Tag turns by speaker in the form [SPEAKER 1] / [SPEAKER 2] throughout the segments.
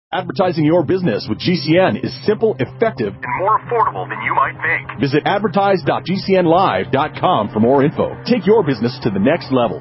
[SPEAKER 1] Advertising your business with GCN is simple, effective, and more affordable than you might think. Visit advertise.gcnlive.com for more info. Take your business to the next level.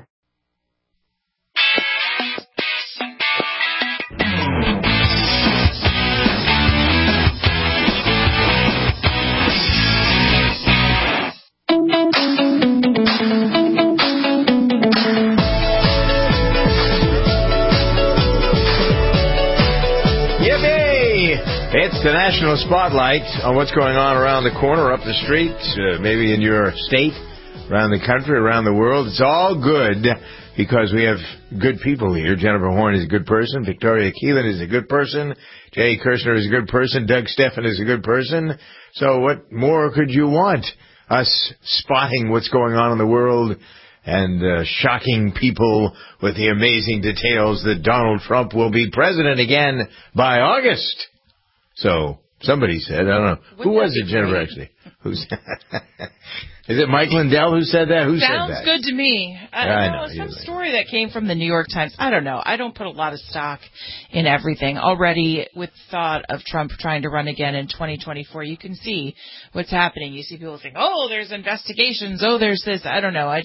[SPEAKER 2] It's the national spotlight on what's going on around the corner, up the street, maybe in your state, around the country, around the world. It's all good because we have good people here. Jennifer Horn is a good person. Victoria Keelan is a good person. Jay Kirshner is a good person. Doug Steffen is a good person. So what more could you want? Us spotting what's going on in the world and shocking people with the amazing details that Donald Trump will be president again by August. So, somebody said, I don't know. Who was it, Jennifer, actually? Is it Mike Lindell who said that? Who said that?
[SPEAKER 3] Sounds good to me. I know. Some story that came from the New York Times. I don't know. I don't put a lot of stock in everything. Already, with thought of Trump trying to run again in 2024, you can see what's happening. You see people think, oh, there's investigations. Oh, there's this. I don't know. I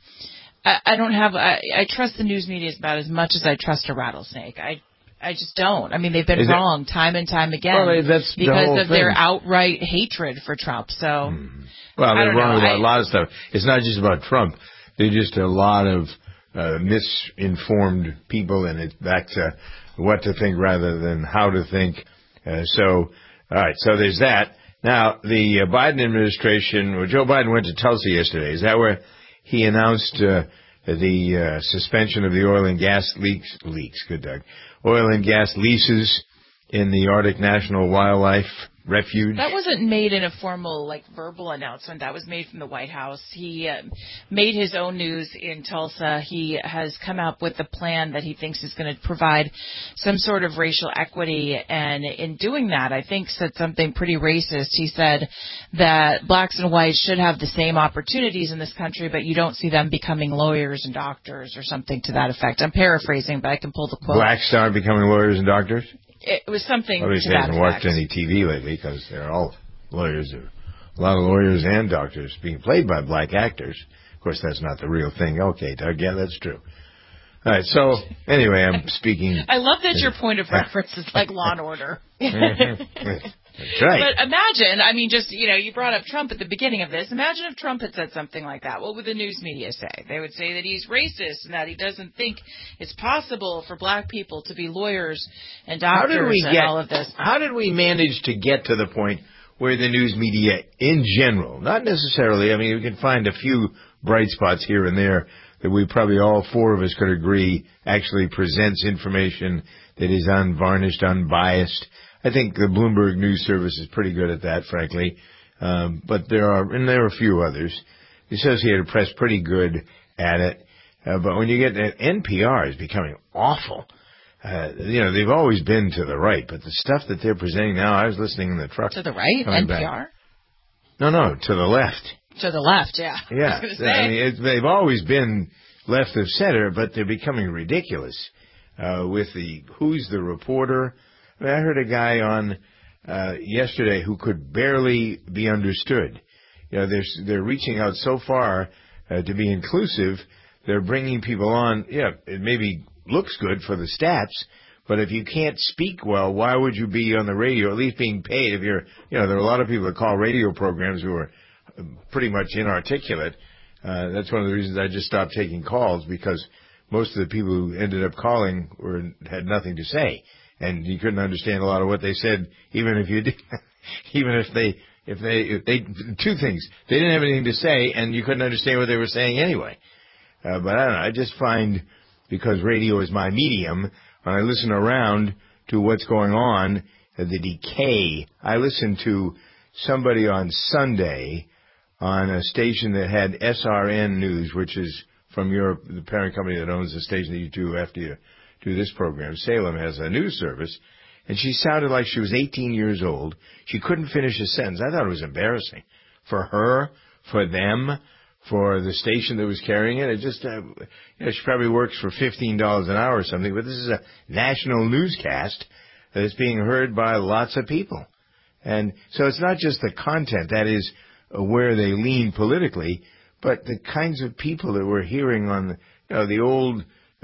[SPEAKER 3] trust the news media about as much as I trust a rattlesnake. I just don't. I mean, they've been wrong time and time again because of their outright hatred for Trump. So,
[SPEAKER 2] well, they're wrong about a lot of stuff. It's not just about Trump. They're just a lot of misinformed people, and it's back to what to think rather than how to think. All right, so there's that. Now, the Biden administration, Joe Biden went to Tulsa yesterday. Is that where he announced the suspension of the oil and gas leaks? Good, Doug. Oil and gas leases in the Arctic National Wildlife Refuge.
[SPEAKER 3] That wasn't made in a formal, verbal announcement. That was made from the White House. He made his own news in Tulsa. He has come up with a plan that he thinks is going to provide some sort of racial equity. And in doing that, I think said something pretty racist. He said that blacks and whites should have the same opportunities in this country, but you don't see them becoming lawyers and doctors or something to that effect. I'm paraphrasing, but I can pull the quote.
[SPEAKER 2] Blacks aren't becoming lawyers and doctors?
[SPEAKER 3] It was something to that effect.
[SPEAKER 2] Obviously, hasn't watched any TV lately because they're all lawyers. A lot of lawyers and doctors being played by black actors. Of course, that's not the real thing. Okay, Doug, yeah, that's true. All right, so anyway, I'm speaking.
[SPEAKER 3] I love that your point of reference is like Law and Order.
[SPEAKER 2] That's right.
[SPEAKER 3] But imagine, you brought up Trump at the beginning of this. Imagine if Trump had said something like that. What would the news media say? They would say that he's racist and that he doesn't think it's possible for black people to be lawyers and doctors all of this.
[SPEAKER 2] How did we manage to get to the point where the news media in general, not necessarily, we can find a few bright spots here and there that we probably all four of us could agree actually presents information that is unvarnished, unbiased. I think the Bloomberg News Service is pretty good at that, frankly. But there are a few others. The Associated Press pretty good at it. But when you get NPR is becoming awful. They've always been to the right, but the stuff that they're presenting now, I was listening in the truck.
[SPEAKER 3] To the right? NPR?
[SPEAKER 2] Back. No, to the left.
[SPEAKER 3] To the left, yeah.
[SPEAKER 2] Yeah. They've always been left of center, but they're becoming ridiculous with the who's the reporter. I heard a guy on yesterday who could barely be understood. They're reaching out so far to be inclusive. They're bringing people on. Yeah, it maybe looks good for the stats, but if you can't speak well, why would you be on the radio, at least being paid? If there are a lot of people that call radio programs who are pretty much inarticulate. That's one of the reasons I just stopped taking calls, because most of the people who ended up calling had nothing to say. And you couldn't understand a lot of what they said, even if you did, if they, two things. They didn't have anything to say, and you couldn't understand what they were saying anyway. But I don't know, I just find, because radio is my medium, when I listen around to what's going on, the decay. I listened to somebody on Sunday on a station that had SRN News, which is from the parent company that owns the station that you do after you do this program. Salem has a news service, and she sounded like she was 18 years old. She couldn't finish a sentence. I thought it was embarrassing for her, for them, for the station that was carrying it. It just, she probably works for $15 an hour or something, but this is a national newscast. that is being heard by lots of people. And so it's not just the content, that is where they lean politically, but the kinds of people that we're hearing on the old,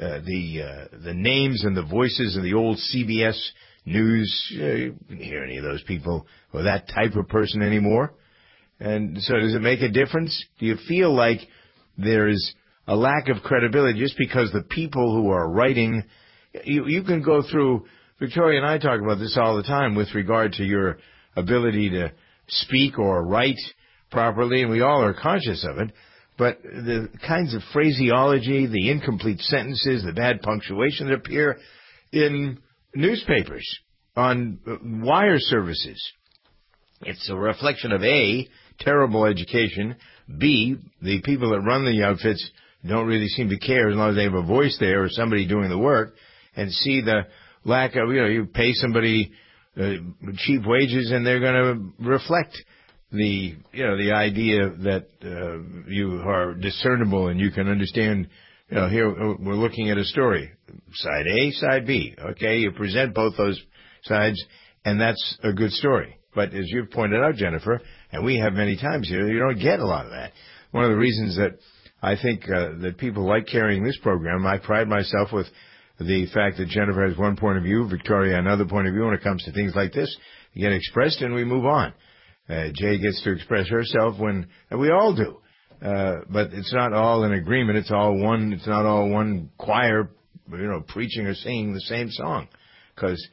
[SPEAKER 2] the names and the voices of the old CBS News. You don't hear any of those people or that type of person anymore. And so does it make a difference? Do you feel like there's a lack of credibility just because the people who are writing, you can go through, Victoria and I talk about this all the time with regard to your ability to speak or write properly, and we all are conscious of it, but the kinds of phraseology, the incomplete sentences, the bad punctuation that appear in newspapers, on wire services, it's a reflection of A, terrible education, B, the people that run the outfits don't really seem to care as long as they have a voice there or somebody doing the work, and C, the lack of, you pay somebody cheap wages and they're going to reflect the idea that you are discernible and you can understand. Here we're looking at a story, side A, side B. Okay, you present both those sides, and that's a good story. But as you've pointed out, Jennifer, and we have many times here, you don't get a lot of that. One of the reasons that I think that people like carrying this program, I pride myself with the fact that Jennifer has one point of view, Victoria another point of view when it comes to things like this. You get expressed and we move on. Jay gets to express herself and we all do. But it's not all in agreement. It's not all one choir, preaching or singing the same song. Because,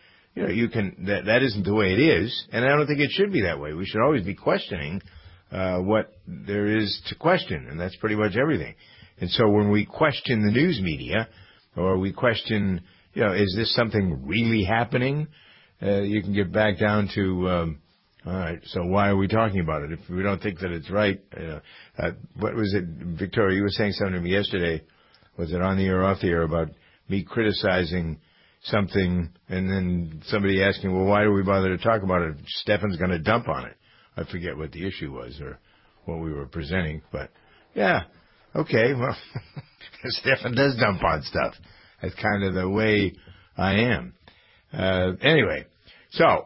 [SPEAKER 2] that isn't the way it is. And I don't think it should be that way. We should always be questioning, what there is to question. And that's pretty much everything. And so when we question the news media, or we question, is this something really happening? You can get back down to, all right, so why are we talking about it? If we don't think that it's right, what was it, Victoria, you were saying something to me yesterday, was it on the air or off the air, about me criticizing something and then somebody asking, well, why do we bother to talk about it? Stefan's going to dump on it. I forget what the issue was or what we were presenting, but yeah, okay, well, Stefan does dump on stuff. That's kind of the way I am. Anyway, so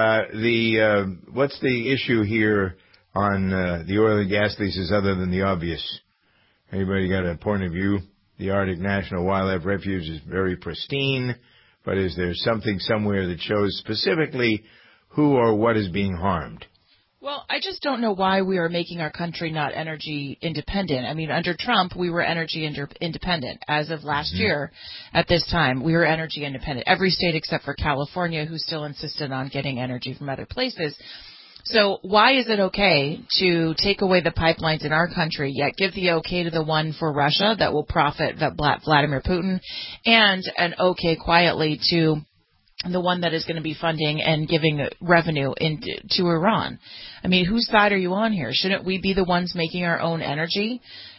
[SPEAKER 2] what's the issue here on the oil and gas leases other than the obvious? Anybody got a point of view? The Arctic National Wildlife Refuge is very pristine, but is there something somewhere that shows specifically who or what is being harmed?
[SPEAKER 3] Well, I just don't know why we are making our country not energy independent. I mean, under Trump, we were energy independent. As of last year, at this time, we were energy independent. Every state except for California, who still insisted on getting energy from other places. So why is it okay to take away the pipelines in our country, yet give the okay to the one for Russia that will profit Vladimir Putin, and an okay quietly to the one that is going to be funding and giving revenue to Iran? I mean, whose side are you on here? Shouldn't we be the ones making our own energy?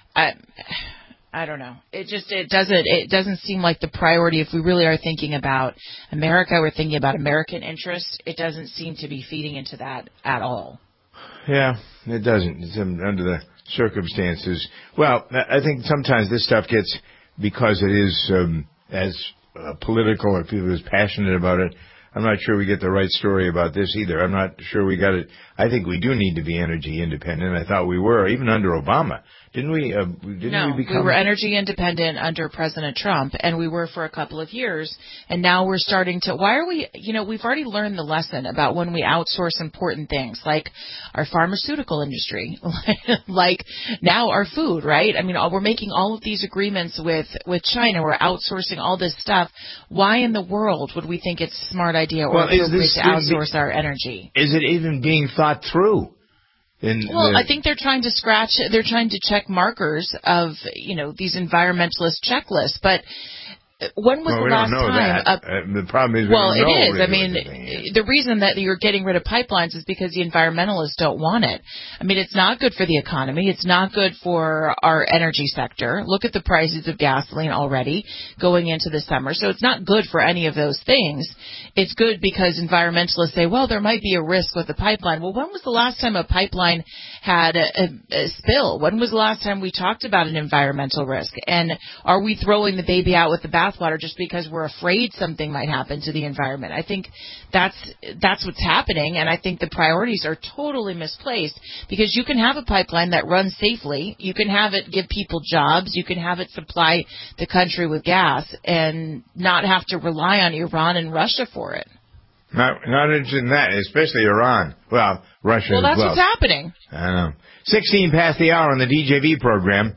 [SPEAKER 3] I don't know. It doesn't seem like the priority. If we really are thinking about America, we're thinking about American interests. It doesn't seem to be feeding into that at all.
[SPEAKER 2] Yeah, it doesn't. It's under the circumstances. Well, I think sometimes this stuff gets, because it is as political or people are as passionate about it, I'm not sure we get the right story about this either. I'm not sure we got it. I think we do need to be energy independent. I thought we were, even under Obama. Didn't we?
[SPEAKER 3] No, we were energy independent under President Trump, and we were for a couple of years. And now we're starting to, why are we, we've already learned the lesson about when we outsource important things, like our pharmaceutical industry, like now our food, right? I mean, we're making all of these agreements with China. We're outsourcing all this stuff. Why in the world would we think it's a smart idea or appropriate to outsource our energy?
[SPEAKER 2] Is it even being thought through?
[SPEAKER 3] I think they're trying to check markers of, these environmentalist checklists. But when was the last time?
[SPEAKER 2] The problem is,
[SPEAKER 3] it is. I mean, the reason that you're getting rid of pipelines is because the environmentalists don't want it. I mean, it's not good for the economy. It's not good for our energy sector. Look at the prices of gasoline already going into the summer. So it's not good for any of those things. It's good because environmentalists say, well, there might be a risk with the pipeline. Well, when was the last time a pipeline had a spill? When was the last time we talked about an environmental risk? And are we throwing the baby out with the bathwater just because we're afraid something might happen to the environment? I think that's what's happening, and I think the priorities are totally misplaced, because you can have a pipeline that runs safely, you can have it give people jobs, you can have it supply the country with gas, and not have to rely on Iran and Russia for it.
[SPEAKER 2] Not interested in that, especially Iran. Well, Russia as well.
[SPEAKER 3] Well, that's what's happening.
[SPEAKER 2] I know. 16 past the hour on the DJV program.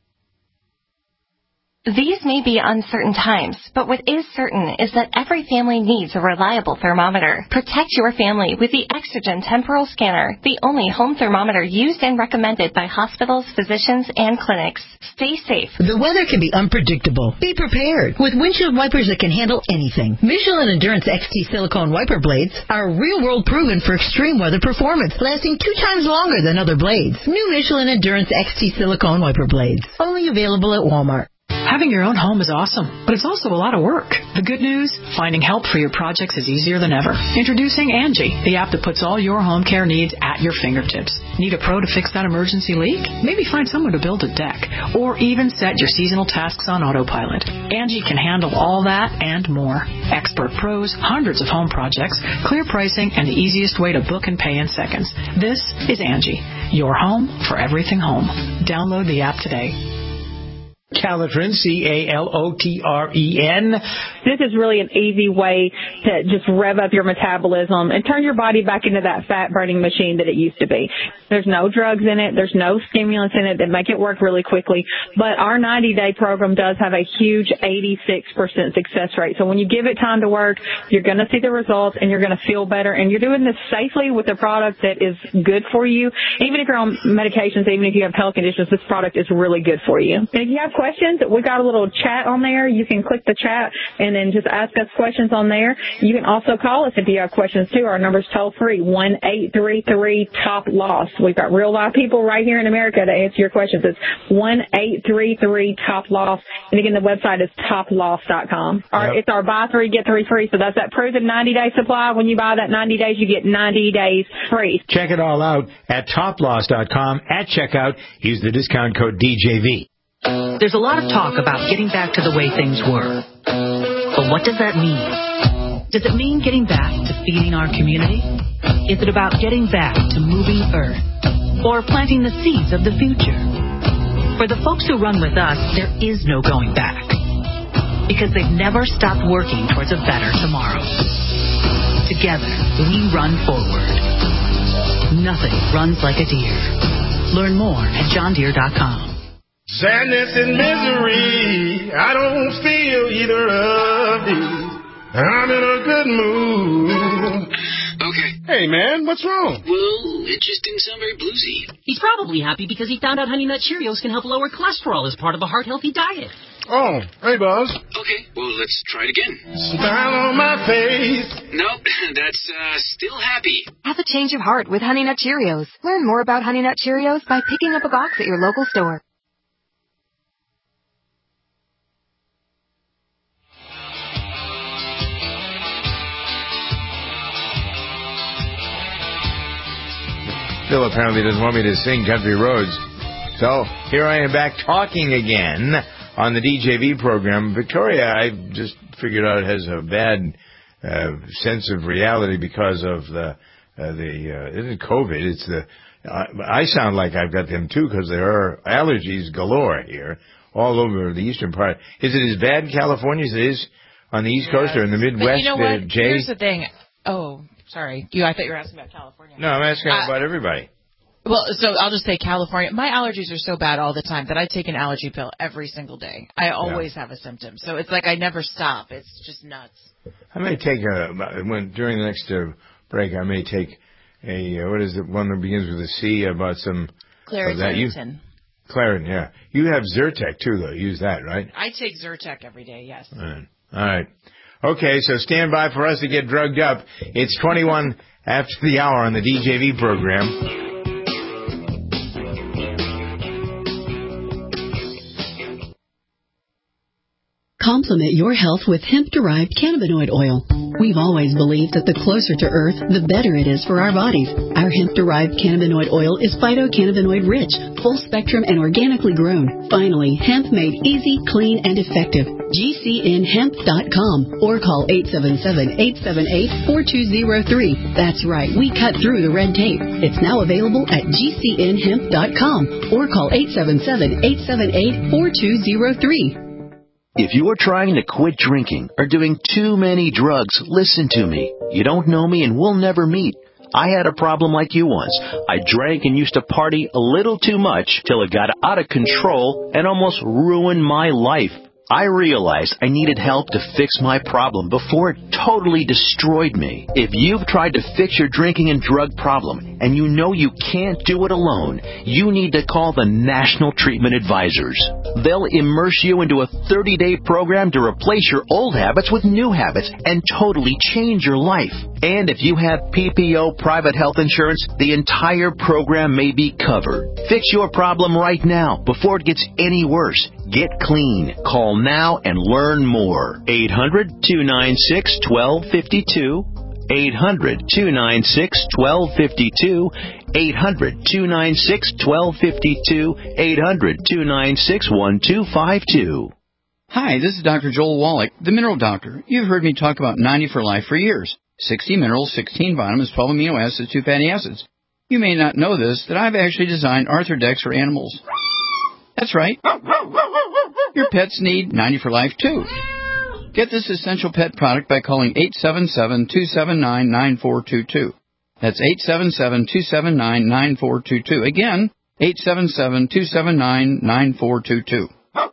[SPEAKER 4] These may be uncertain times, but what is certain is that every family needs a reliable thermometer. Protect your family with the Exogen Temporal Scanner, the only home thermometer used and recommended by hospitals, physicians, and clinics. Stay safe.
[SPEAKER 5] The weather can be unpredictable. Be prepared with windshield wipers that can handle anything. Michelin Endurance XT silicone wiper blades are real-world proven for extreme weather performance, lasting 2 times longer than other blades. New Michelin Endurance XT silicone wiper blades, only available at Walmart.
[SPEAKER 6] Having your own home is awesome, but it's also a lot of work. The good news, finding help for your projects is easier than ever. Introducing Angie, the app that puts all your home care needs at your fingertips. Need a pro to fix that emergency leak? Maybe find someone to build a deck, or even set your seasonal tasks on autopilot. Angie can handle all that and more. Expert pros, hundreds of home projects, clear pricing, and the easiest way to book and pay in seconds. This is Angie, your home for everything home. Download the app today.
[SPEAKER 7] Calotren, C-A-L-O-T-R-E-N.
[SPEAKER 8] This is really an easy way to just rev up your metabolism and turn your body back into that fat-burning machine that it used to be. There's no drugs in it. There's no stimulants in it that make it work really quickly. But our 90-day program does have a huge 86% success rate. So when you give it time to work, you're going to see the results and you're going to feel better. And you're doing this safely with a product that is good for you. Even if you're on medications, even if you have health conditions, this product is really good for you. And if you have questions, we got a little chat on there. You can click the chat and then just ask us questions on there. You can also call us if you have questions too. Our number's toll free, 1-833-TOP-LOSS. We've got real live people right here in America to answer your questions. It's 1-833-TOP-LOSS. And again, the website is toploss.com. It's our buy 3, get 3 free. So that's that proven 90-day supply. When you buy that 90 days, you get 90 days free.
[SPEAKER 7] Check it all out at toploss.com. At checkout, use the discount code DJV.
[SPEAKER 9] There's a lot of talk about getting back to the way things were. But what does that mean? Does it mean getting back to feeding our community? Is it about getting back to moving Earth? Or planting the seeds of the future? For the folks who run with us, there is no going back. Because they've never stopped working towards a better tomorrow. Together, we run forward. Nothing runs like a deer. Learn more at johndeere.com.
[SPEAKER 10] Sadness and misery, I don't feel either of these. I'm in a good mood.
[SPEAKER 11] Okay.
[SPEAKER 10] Hey, man, what's wrong?
[SPEAKER 11] Well, it just didn't sound very bluesy.
[SPEAKER 12] He's probably happy because he found out Honey Nut Cheerios can help lower cholesterol as part of a heart-healthy diet.
[SPEAKER 10] Oh, hey, Buzz.
[SPEAKER 11] Okay, well, let's try it again.
[SPEAKER 10] Smile on my face.
[SPEAKER 11] Nope, that's still happy.
[SPEAKER 13] Have a change of heart with Honey Nut Cheerios. Learn more about Honey Nut Cheerios by picking up a box at your local store.
[SPEAKER 2] Phil apparently doesn't want me to sing Country Roads. So here I am back talking again on the DJV program. Victoria, I just figured out, has a bad sense of reality because of the isn't COVID. It's the I sound like I've got them too because there are allergies galore here all over the eastern part. Is it as bad in California as it is on the East Coast or in the Midwest?
[SPEAKER 3] But you know what?
[SPEAKER 2] Jay?
[SPEAKER 3] Here's the thing. Oh, sorry. I thought you were asking about California.
[SPEAKER 2] No, I'm asking about everybody.
[SPEAKER 3] Well, so I'll just say California. My allergies are so bad all the time that I take an allergy pill every single day. I always have a symptom. So it's like I never stop. It's just nuts.
[SPEAKER 2] I may take during the next break, I may take what is it, one that begins with a C about some...
[SPEAKER 3] Claritin.
[SPEAKER 2] Claritin, yeah. You have Zyrtec, too, though. Use that, right?
[SPEAKER 3] I take Zyrtec every day, yes.
[SPEAKER 2] All right. Okay, so stand by for us to get drugged up. It's 21 after the hour on the DJV program.
[SPEAKER 14] Complement your health with hemp-derived cannabinoid oil. We've always believed that the closer to Earth, the better it is for our bodies. Our hemp-derived cannabinoid oil is phytocannabinoid-rich, full-spectrum, and organically grown. Finally, hemp made easy, clean, and effective. GCNhemp.com or call 877-878-4203. That's right, we cut through the red tape. It's now available at GCNhemp.com or call 877-878-4203.
[SPEAKER 15] If you are trying to quit drinking or doing too many drugs, listen to me. You don't know me and we'll never meet. I had a problem like you once. I drank and used to party a little too much till it got out of control and almost ruined my life. I realized I needed help to fix my problem before it totally destroyed me. If you've tried to fix your drinking and drug problem and you know you can't do it alone, you need to call the National Treatment Advisors. They'll immerse you into a 30-day program to replace your old habits with new habits and totally change your life. And if you have PPO private health insurance, the entire program may be covered. Fix your problem right now before it gets any worse. Get clean. Call now and learn more. 800-296-1252. 800-296-1252. 800-296-1252. 800-296-1252.
[SPEAKER 16] Hi, this is Dr. Joel Wallach, the Mineral Doctor. You've heard me talk about 90 for Life for years. 60 minerals, 16 vitamins, 12 amino acids, 2 fatty acids. You may not know this, that I've actually designed Arthrodex for animals. That's right. Your pets need 90 for Life, too. Get this essential pet product by calling 877-279-9422. That's 877-279-9422. Again, 877-279-9422.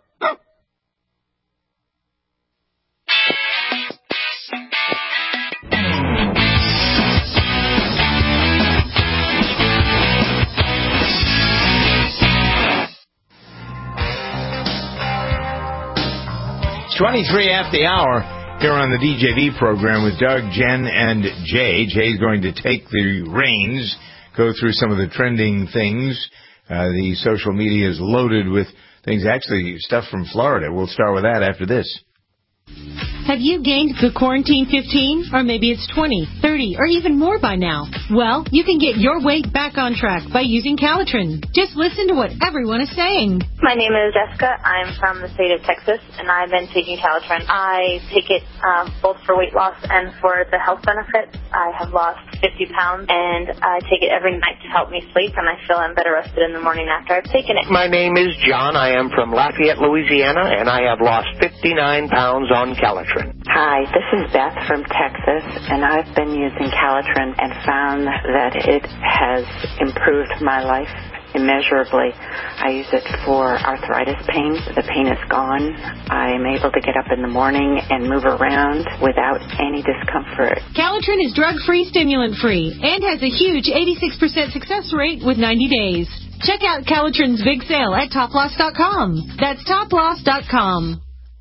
[SPEAKER 2] It's 23 after the hour here on the DJV program with Doug, Jen, and Jay. Jay's going to take the reins, go through some of the trending things. The social media is loaded with things, actually stuff from Florida. We'll start with that after this.
[SPEAKER 17] Have you gained the quarantine 15? Or maybe it's 20, 30, or even more by now? Well, you can get your weight back on track by using Calitrin. Just listen to what everyone is saying.
[SPEAKER 18] My name is Jessica. I'm from the state of Texas, and I've been taking Calitrin. I take it both for weight loss and for the health benefits. I have lost 50 pounds, and I take it every night to help me sleep, and I feel I'm better rested in the morning after I've taken it.
[SPEAKER 19] My name is John. I am from Lafayette, Louisiana, and I have lost 59 pounds on Calitrin.
[SPEAKER 20] Hi, this is Beth from Texas, and I've been using Calitrin and found that it has improved my life immeasurably. I use it for arthritis pain. The pain is gone. I'm able to get up in the morning and move around without any discomfort.
[SPEAKER 17] Calitrin is drug-free, stimulant-free, and has a huge 86% success rate with 90 days. Check out Calitrin's big sale at toploss.com. That's toploss.com.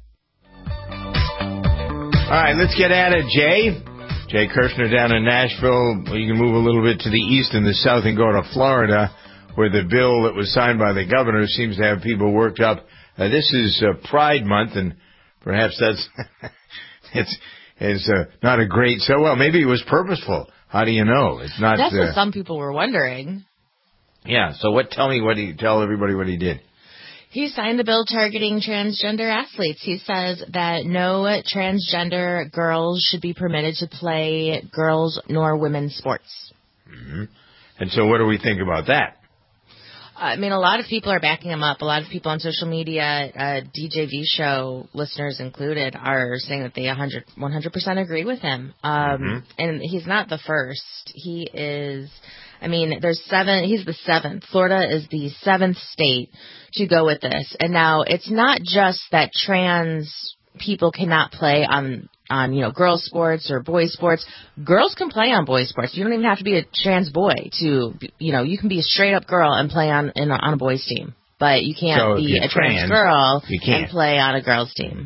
[SPEAKER 2] All right, let's get at it, Jay. Jay Kirshner down in Nashville. You can move a little bit to the east and the south and go to Florida, where the bill that was signed by the governor seems to have people worked up. This is Pride Month, and perhaps that's it's not a great. So well, maybe it was purposeful. How do you know? It's not.
[SPEAKER 3] That's what some people were wondering.
[SPEAKER 2] Yeah. So tell everybody what he did.
[SPEAKER 3] He signed the bill targeting transgender athletes. He says that no transgender girls should be permitted to play girls nor women's sports.
[SPEAKER 2] Mm-hmm. And so what do we think about that?
[SPEAKER 3] I mean, a lot of people are backing him up. A lot of people on social media, DJV show listeners included, are saying that they 100% agree with him. And he's not the first. He is... I mean, he's the seventh. Florida is the seventh state to go with this. And now it's not just that trans people cannot play on girls sports or boys sports. Girls can play on boys sports. You don't even have to be a trans boy to, you can be a straight up girl and play on a boys team. But you can't be a trans girl and play on a girls team.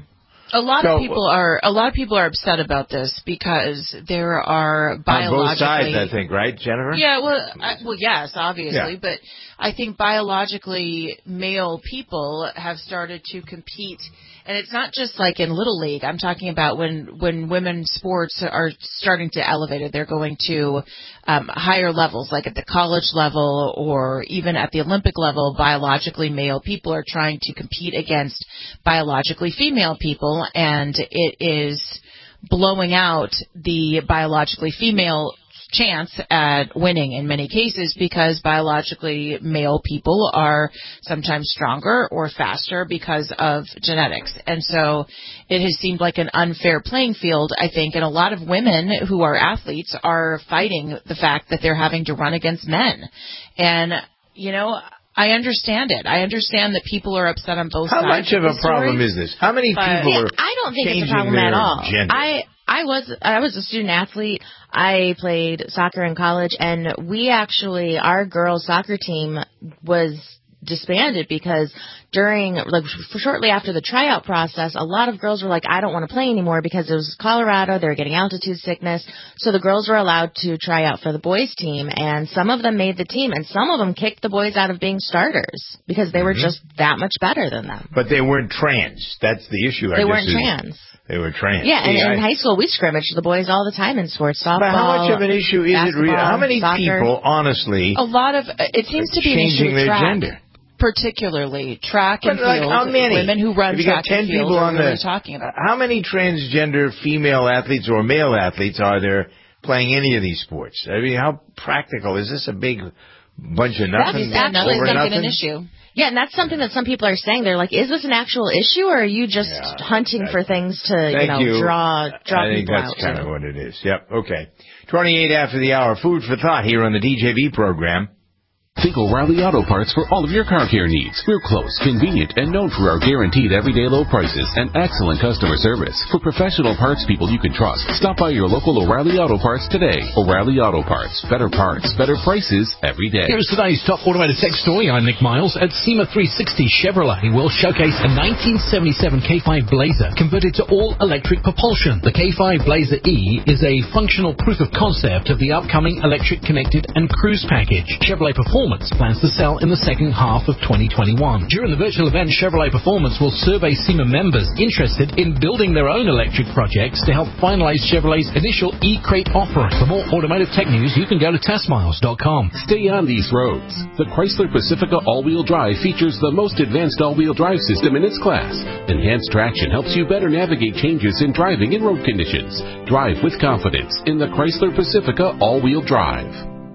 [SPEAKER 3] A lot of people are upset about this because there are biologically
[SPEAKER 2] on both sides, I think, right, Jennifer?
[SPEAKER 3] Yeah, well, yes, obviously, but I think biologically male people have started to compete, and it's not just like in Little League. I'm talking about when women's sports are starting to elevate it. They're going to higher levels, like at the college level or even at the Olympic level. Biologically male people are trying to compete against biologically female people, and it is blowing out the biologically female chance at winning in many cases because biologically male people are sometimes stronger or faster because of genetics. And so it has seemed like an unfair playing field, I think, and a lot of women who are athletes are fighting the fact that they're having to run against men. And, you know, I understand it. I understand that people are upset on both sides.
[SPEAKER 2] How much of a problem is this? How many people are
[SPEAKER 21] I don't think it's a
[SPEAKER 2] changing
[SPEAKER 21] problem
[SPEAKER 2] their
[SPEAKER 21] at all.
[SPEAKER 2] gender?
[SPEAKER 21] I was a student athlete. I played soccer in college, and our girls' soccer team was disbanded because shortly after the tryout process, a lot of girls were like, I don't want to play anymore because it was Colorado. They were getting altitude sickness. So the girls were allowed to try out for the boys' team, and some of them made the team, and some of them kicked the boys out of being starters because they were just that much better than them.
[SPEAKER 2] But they weren't trans. That's the issue.
[SPEAKER 21] They weren't trans.
[SPEAKER 2] They were trans.
[SPEAKER 21] Yeah, and in high school, we scrimmaged the boys all the time in sports, softball,
[SPEAKER 2] but how much of an issue is it really? How many
[SPEAKER 21] soccer?
[SPEAKER 2] people, honestly,
[SPEAKER 3] a lot of it seems to be an issue
[SPEAKER 2] changing
[SPEAKER 3] with
[SPEAKER 2] their
[SPEAKER 3] track,
[SPEAKER 2] gender?
[SPEAKER 3] particularly track and
[SPEAKER 2] But
[SPEAKER 3] field.
[SPEAKER 2] how many?
[SPEAKER 3] Women who run
[SPEAKER 2] if you
[SPEAKER 3] track
[SPEAKER 2] got 10
[SPEAKER 3] and field
[SPEAKER 2] people
[SPEAKER 3] are
[SPEAKER 2] on
[SPEAKER 3] really
[SPEAKER 2] the,
[SPEAKER 3] talking about.
[SPEAKER 2] How many transgender female athletes or male athletes are there playing any of these sports? I mean, how practical is this? A big bunch of nothing?
[SPEAKER 21] That's
[SPEAKER 2] over
[SPEAKER 21] something
[SPEAKER 2] nothing?
[SPEAKER 21] an issue. Yeah, and that's something that some people are saying. They're like, is this an actual issue, or are you just hunting for things to, draw
[SPEAKER 2] I
[SPEAKER 21] people
[SPEAKER 2] think that's
[SPEAKER 21] out?
[SPEAKER 2] kind of what it is. Yep, okay. 28 after the hour. Food for thought here on the DJV program.
[SPEAKER 22] Think O'Reilly Auto Parts for all of your car care needs. We're close, convenient, and known for our guaranteed everyday low prices and excellent customer service. For professional parts people you can trust, stop by your local O'Reilly Auto Parts today. O'Reilly Auto Parts. Better parts, better prices every day.
[SPEAKER 23] Here's today's top automotive tech story. I'm Nick Miles. At SEMA 360, Chevrolet will showcase a 1977 K5 Blazer converted to all-electric propulsion. The K5 Blazer E is a functional proof of concept of the upcoming electric connected and cruise package. Chevrolet Performance plans to sell in the second half of 2021. During the virtual event, Chevrolet Performance will survey SEMA members interested in building their own electric projects to help finalize Chevrolet's initial E-Crate offering. For more automotive tech news, you can go to testmiles.com.
[SPEAKER 22] Stay on these roads. The Chrysler Pacifica all-wheel drive features the most advanced all-wheel drive system in its class. Enhanced traction helps you better navigate changes in driving and road conditions. Drive with confidence in the Chrysler Pacifica all-wheel drive.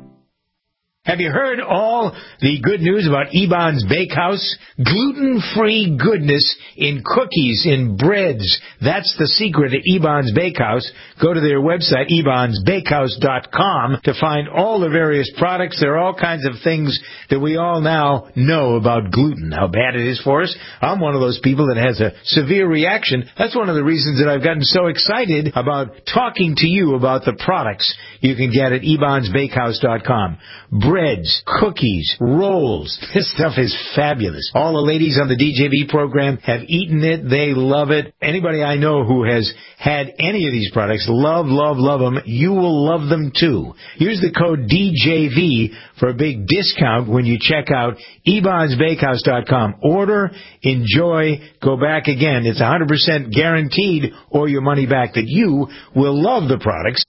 [SPEAKER 2] Have you heard all the good news about Eban's Bakehouse? Gluten-free goodness in cookies, in breads. That's the secret at Eban's Bakehouse. Go to their website, ebansbakehouse.com, to find all the various products. There are all kinds of things that we all now know about gluten, how bad it is for us. I'm one of those people that has a severe reaction. That's one of the reasons that I've gotten so excited about talking to you about the products you can get at ebansbakehouse.com. Breads, cookies, rolls. This stuff is fabulous. All the ladies on the DJV program have eaten it. They love it. Anybody I know who has had any of these products, love them. You will love them too. Use the code DJV for a big discount when you check out ebansbakehouse.com. Order, enjoy, go back again. It's 100% guaranteed or your money back that you will love the products.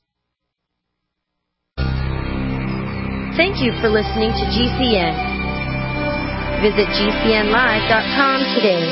[SPEAKER 24] Thank you for listening to GCN. Visit GCNlive.com today.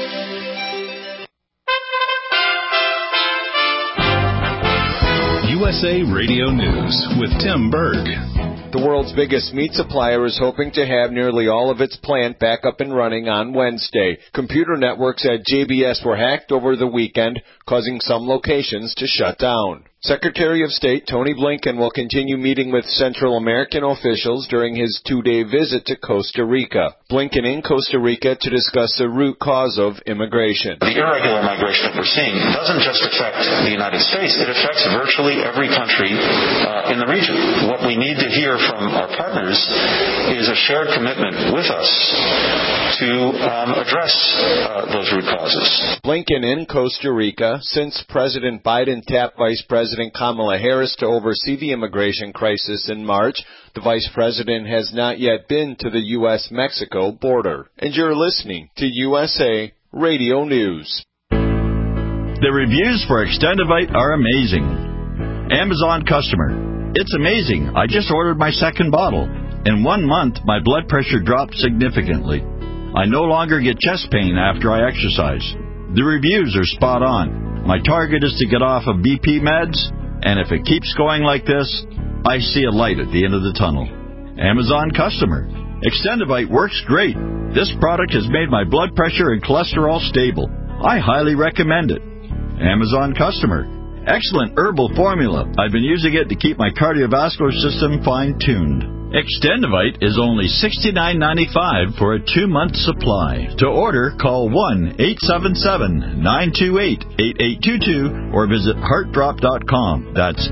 [SPEAKER 25] USA Radio News with Tim Berg.
[SPEAKER 26] The world's biggest meat supplier is hoping to have nearly all of its plant back up and running on Wednesday. Computer networks at JBS were hacked over the weekend, causing some locations to shut down. Secretary of State Tony Blinken will continue meeting with Central American officials during his two-day visit to Costa Rica. Blinken in Costa Rica to discuss the root cause of immigration.
[SPEAKER 27] The irregular migration that we're seeing doesn't just affect the United States. It affects virtually every country
[SPEAKER 1] in the region. What we need to hear from our partners is a shared commitment with us to address those root causes.
[SPEAKER 26] Blinken in Costa Rica. Since President Biden tapped Vice President Kamala Harris to oversee the immigration crisis in March, the Vice President has not yet been to the U.S.-Mexico border. And you're listening to USA Radio News.
[SPEAKER 4] The reviews for Extendivite are amazing. Amazon customer. It's amazing. I just ordered my second bottle. In 1 month, my blood pressure dropped significantly. I no longer get chest pain after I exercise. The reviews are spot on. My target is to get off of BP meds, and if it keeps going like this, I see a light at the end of the tunnel. Amazon customer. Extendivite works great. This product has made my blood pressure and cholesterol stable. I highly recommend it. Amazon customer. Excellent herbal formula. I've been using it to keep my cardiovascular system fine-tuned. Extendivite is only $69.95 for a 2-month supply. To order, call 1-877-928-8822 or visit heartdrop.com. That's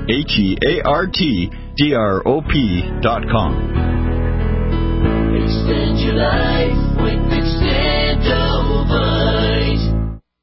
[SPEAKER 4] HEARTDROP.com.
[SPEAKER 5] Extend your life with Extendivite.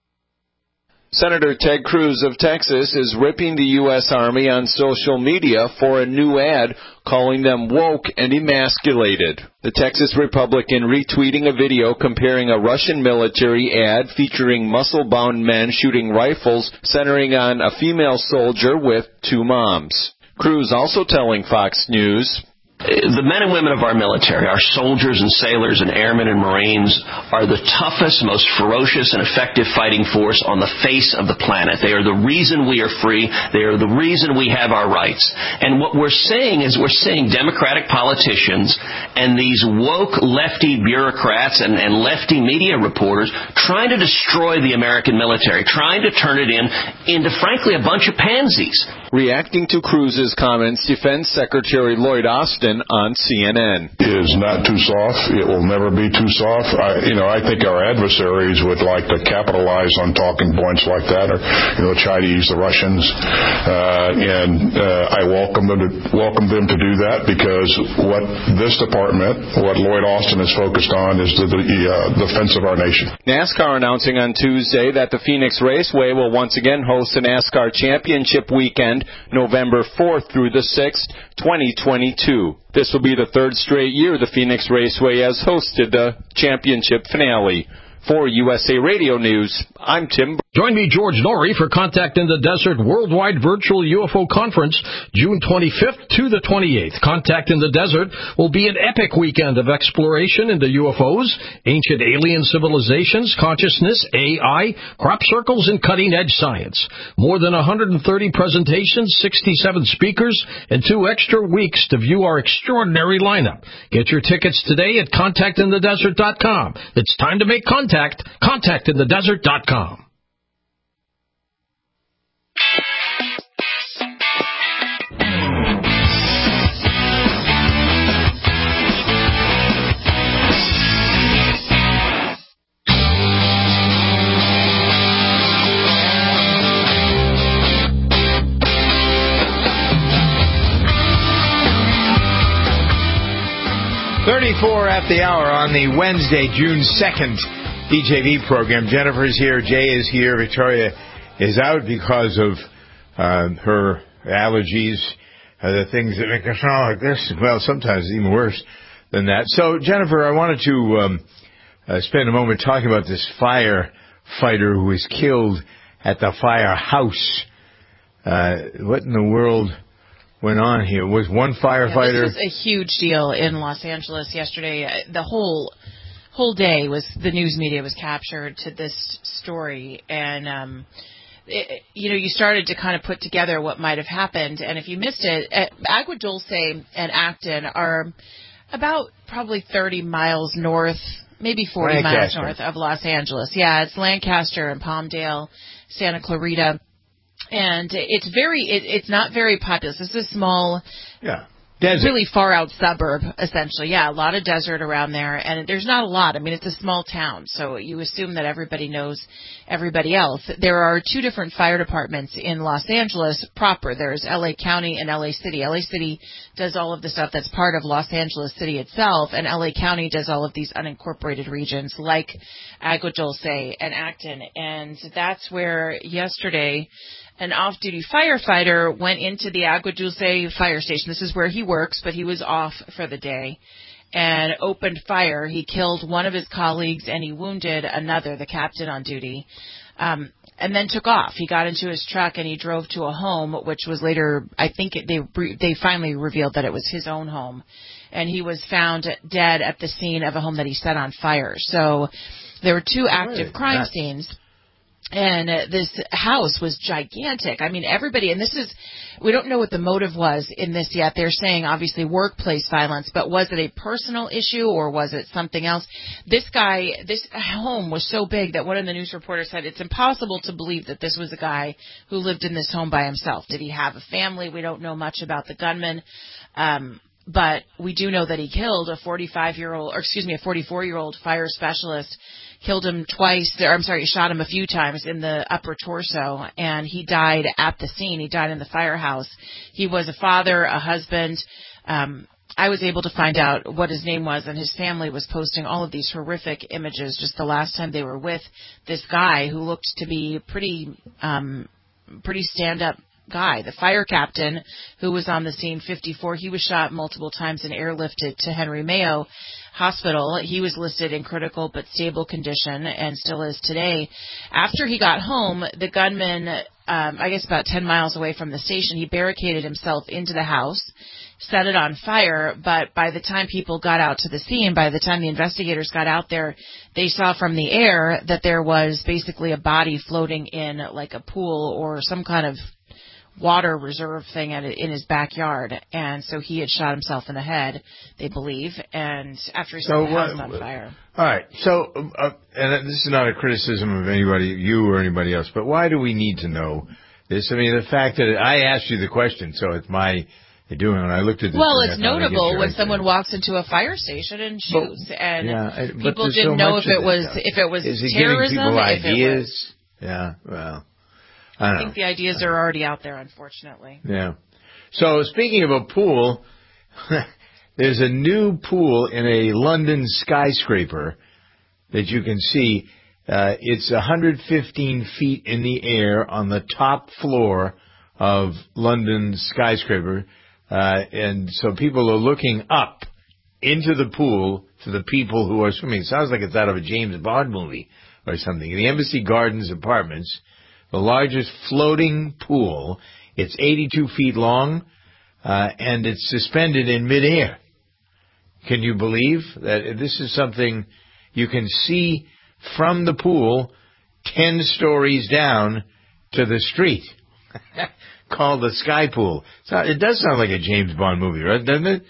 [SPEAKER 26] Senator Ted Cruz of Texas is ripping the U.S. Army on social media for a new ad calling them woke and emasculated. The Texas Republican retweeting a video comparing a Russian military ad featuring muscle-bound men shooting rifles centering on a female soldier with 2 moms. Cruz also telling Fox News,
[SPEAKER 6] the men and women of our military, our soldiers and sailors and airmen and Marines, are the toughest, most ferocious and effective fighting force on the face of the planet. They are the reason we are free. They are the reason we have our rights. And what we're saying is we're seeing Democratic politicians and these woke lefty bureaucrats and lefty media reporters trying to destroy the American military, trying to turn it into, frankly, a bunch of pansies.
[SPEAKER 26] Reacting to Cruz's comments, Defense Secretary Lloyd Austin on CNN.
[SPEAKER 7] It is not too soft. It will never be too soft. I think our adversaries would like to capitalize on talking points like that, or the Chinese, the Russians, and I welcome them to do that, because what this department, what Lloyd Austin is focused on, is the defense of our nation.
[SPEAKER 26] NASCAR announcing on Tuesday that the Phoenix Raceway will once again host the NASCAR Championship Weekend, November 4th through the 6th, 2022. This will be the 3rd straight year the Phoenix Raceway has hosted the championship finale. For USA Radio News, I'm Tim.
[SPEAKER 23] Join me, George Norrie, for Contact in the Desert Worldwide Virtual UFO Conference, June 25th to the 28th. Contact in the Desert will be an epic weekend of exploration into UFOs, ancient alien civilizations, consciousness, AI, crop circles, and cutting-edge science. More than 130 presentations, 67 speakers, and 2 extra weeks to view our extraordinary lineup. Get your tickets today at contactinthedesert.com. It's time to make contact. Contactinthedesert.com.
[SPEAKER 2] .34 at the hour on the Wednesday, June 2nd. DJV program. Jennifer's here. Jay is here. Victoria is out because of her allergies, the things that make her sound like this. Well, sometimes even worse than that. So, Jennifer, I wanted to spend a moment talking about this firefighter who was killed at the firehouse. What in the world went on here? Was one firefighter...
[SPEAKER 3] this was a huge deal in Los Angeles yesterday. The whole day the news media was captured to this story, and you started to kind of put together what might have happened. And if you missed it, Agua Dulce and Acton are about probably 30 miles north, maybe 40 miles north of Los Angeles. Yeah, it's Lancaster and Palmdale, Santa Clarita, and it's not very populous. This is a small really far out suburb, essentially. Yeah, a lot of desert around there, and there's not a lot. I mean, it's a small town, so you assume that everybody knows everybody else. There are 2 different fire departments in Los Angeles proper. There's L.A. County and L.A. City. L.A. City does all of the stuff that's part of Los Angeles City itself, and L.A. County does all of these unincorporated regions like Agua Dulce and Acton, and that's where yesterday an off-duty firefighter went into the Agua Dulce fire station. This is where he works, but he was off for the day, and opened fire. He killed one of his colleagues, and he wounded another, the captain on duty, and then took off. He got into his truck, and he drove to a home, which was later, I think they finally revealed that it was his own home, and he was found dead at the scene of a home that he set on fire. So there were 2 active crime scenes. And this house was gigantic. I mean, everybody, and we don't know what the motive was in this yet. They're saying, obviously, workplace violence, but was it a personal issue or was it something else? This home was so big that one of the news reporters said it's impossible to believe that this was a guy who lived in this home by himself. Did he have a family? We don't know much about the gunman. But we do know that he killed a 44-year-old fire specialist, killed him shot him a few times in the upper torso, and he died at the scene. He died in the firehouse. He was a father, a husband. I was able to find out what his name was, and his family was posting all of these horrific images just the last time they were with this guy who looked to be pretty stand-up guy. The fire captain who was on the scene, 54, he was shot multiple times and airlifted to Henry Mayo Hospital. He was listed in critical but stable condition and still is today. After he got home, the gunman, I guess about 10 miles away from the station, he barricaded himself into the house, set it on fire, but by the time people got out to the scene, by the time the investigators got out there, they saw from the air that there was basically a body floating in like a pool or some kind of water reserve thing in his backyard, and so he had shot himself in the head, they believe, and after he set the house on fire.
[SPEAKER 2] All right, so, and this is not a criticism of anybody, you or anybody else, but why do we need to know this? I mean, the fact that I asked you the question, so it's my doing when I looked at this.
[SPEAKER 3] Well, it's notable when someone walks into a fire station and shoots, and people didn't know if it was terrorism.
[SPEAKER 2] People ideas? Yeah, well,
[SPEAKER 3] I think the ideas are already out there, unfortunately.
[SPEAKER 2] Yeah. So speaking of a pool, there's a new pool in a London skyscraper that you can see. It's 115 feet in the air on the top floor of London skyscraper. And so people are looking up into the pool to the people who are swimming. It sounds like it's out of a James Bond movie or something. The Embassy Gardens Apartments, the largest floating pool. It's 82 feet long, and it's suspended in midair. Can you believe that this is something you can see from the pool 10 stories down to the street, called the Sky Pool? So it does sound like a James Bond movie, right? Doesn't it?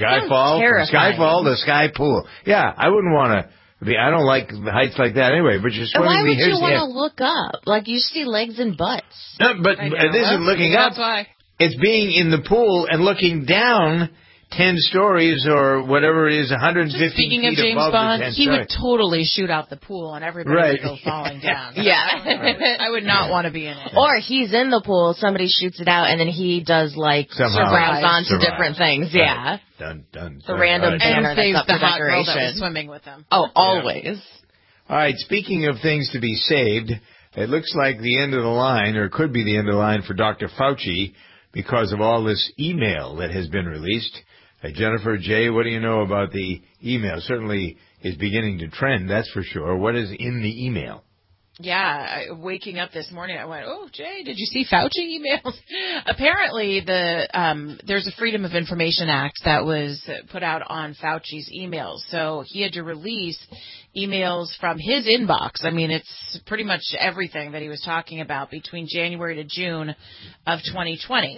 [SPEAKER 2] Skyfall, the Sky Pool. Yeah, I wouldn't want to. I don't like heights like that anyway, but you're swimming.
[SPEAKER 21] Why would you want to look up? Like, you see legs and butts.
[SPEAKER 2] No, but it isn't looking up.
[SPEAKER 3] That's why.
[SPEAKER 2] It's being in the pool and looking down 10 stories or whatever it is, 150
[SPEAKER 3] Speaking
[SPEAKER 2] feet
[SPEAKER 3] of James
[SPEAKER 2] above
[SPEAKER 3] Bond,
[SPEAKER 2] the 10
[SPEAKER 3] he would
[SPEAKER 2] stories.
[SPEAKER 3] totally shoot out the pool and everybody would go falling down.
[SPEAKER 21] Yeah.
[SPEAKER 3] I would not want to be in it.
[SPEAKER 21] Or he's in the pool, somebody shoots it out, and then he does, like, surrounds onto different things.
[SPEAKER 2] Right.
[SPEAKER 21] Yeah.
[SPEAKER 2] Done.
[SPEAKER 21] The random banner that's up for
[SPEAKER 3] hot girl
[SPEAKER 21] decoration.
[SPEAKER 3] that was swimming with him.
[SPEAKER 21] Oh, always.
[SPEAKER 2] All right, speaking of things to be saved, it looks like the end of the line, or could be the end of the line for Dr. Fauci because of all this email that has been released. Jennifer, Jay, what do you know about the email? Certainly is beginning to trend, that's for sure. What is in the email?
[SPEAKER 3] Yeah, waking up this morning, I went, oh, Jay, did you see Fauci emails? Apparently, there's a Freedom of Information Act that was put out on Fauci's emails. So he had to release emails from his inbox. I mean, it's pretty much everything that he was talking about between January to June of 2020.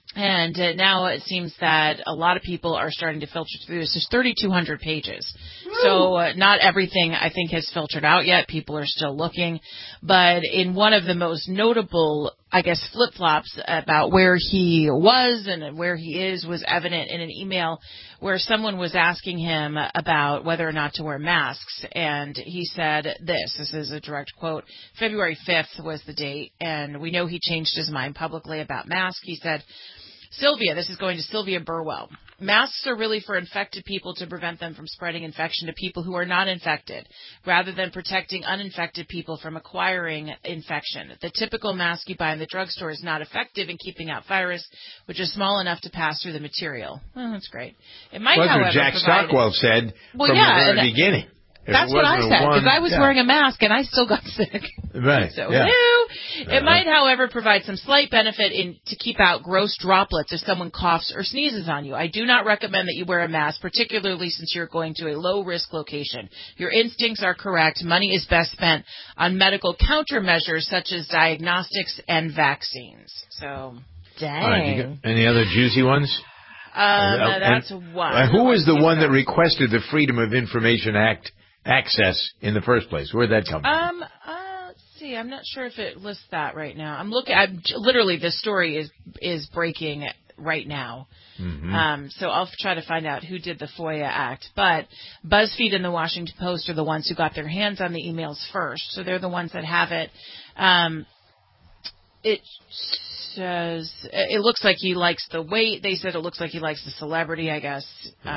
[SPEAKER 3] And now it seems that a lot of people are starting to filter through this. There's 3,200 pages. So not everything, I think, has filtered out yet. People are still looking. But in one of the most notable, I guess, flip-flops about where he was and where he is was evident in an email where someone was asking him about whether or not to wear masks. And he said this is a direct quote, February 5th was the date, and we know he changed his mind publicly about masks. He said, Sylvia, this is going to Sylvia Burwell. Masks are really for infected people to prevent them from spreading infection to people who are not infected, rather than protecting uninfected people from acquiring infection. The typical mask you buy in the drugstore is not effective in keeping out virus, which is small enough to pass through the material. Oh, that's great. It might,
[SPEAKER 2] That's
[SPEAKER 3] however,
[SPEAKER 2] what Jack Stockwell said from the very beginning.
[SPEAKER 3] That's what I said, because I was wearing a mask and I still got sick.
[SPEAKER 2] Right.
[SPEAKER 3] So, It might, however, provide some slight benefit to keep out gross droplets if someone coughs or sneezes on you. I do not recommend that you wear a mask, particularly since you're going to a low-risk location. Your instincts are correct. Money is best spent on medical countermeasures such as diagnostics and vaccines. So,
[SPEAKER 21] dang.
[SPEAKER 2] All right, you got any other juicy ones?
[SPEAKER 3] That's one.
[SPEAKER 2] Who was the one that requested the Freedom of Information Act access in the first place? Where'd that come from?
[SPEAKER 3] Let's see. I'm not sure if it lists that right now. I'm looking. Literally, this story is breaking right now.
[SPEAKER 2] Mm-hmm.
[SPEAKER 3] So I'll try to find out who did the FOIA Act. But BuzzFeed and the Washington Post are the ones who got their hands on the emails first. So they're the ones that have it. It says it looks like he likes the weight. They said it looks like he likes the celebrity, I guess.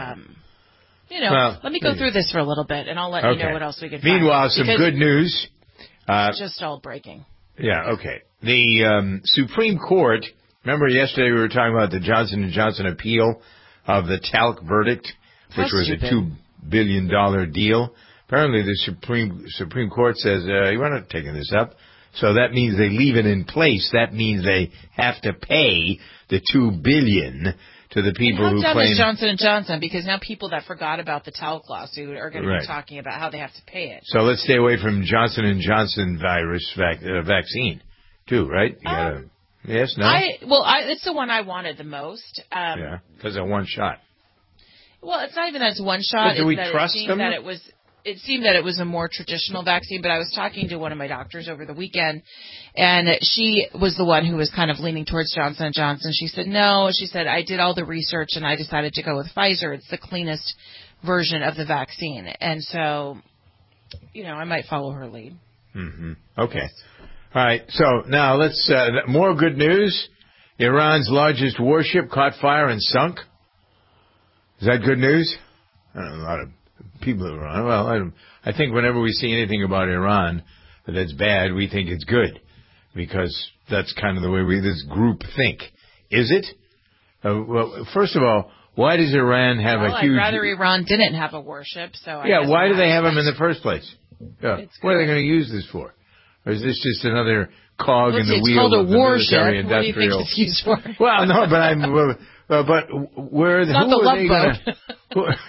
[SPEAKER 3] Let me go through this for a little bit, and I'll let you know what else we can find.
[SPEAKER 2] Meanwhile, some good news.
[SPEAKER 3] It's just all breaking.
[SPEAKER 2] Yeah, okay. The Supreme Court, remember yesterday we were talking about the Johnson & Johnson appeal of the talc verdict, which was a $2 billion deal. Apparently the Supreme Court says, we're not taking this up. So that means they leave it in place. That means they have to pay the $2 billion to the people who claim...
[SPEAKER 3] How dumb is Johnson & Johnson? Because now people that forgot about the talc lawsuit are going to be talking about how they have to pay it.
[SPEAKER 2] So let's stay away from Johnson & Johnson virus vaccine, too, right? Yes, no?
[SPEAKER 3] It's the one I wanted the most.
[SPEAKER 2] Because of one shot.
[SPEAKER 3] Well, it's not even that it's one shot.
[SPEAKER 2] But do we trust them?
[SPEAKER 3] It seemed that it was a more traditional vaccine, but I was talking to one of my doctors over the weekend, and she was the one who was kind of leaning towards Johnson & Johnson. She said, no. She said, I did all the research, and I decided to go with Pfizer. It's the cleanest version of the vaccine. And so, I might follow her lead.
[SPEAKER 2] Mm-hmm. Okay. All right. So now let's, more good news. Iran's largest warship caught fire and sunk. Is that good news? I don't know, a lot of people in Iran. Well, I think whenever we see anything about Iran that's bad, we think it's good, because that's kind of the way this group think. Is it? Well, first of all, why does Iran have a huge...
[SPEAKER 3] I'd rather Iran didn't have a warship. So
[SPEAKER 2] why do they have them in the first place? What are they going to use this for? Or is this just another cog in the wheel of the military industrial...
[SPEAKER 3] What do you think it's used for?
[SPEAKER 2] Well, no, but where...
[SPEAKER 3] It's not the love boat.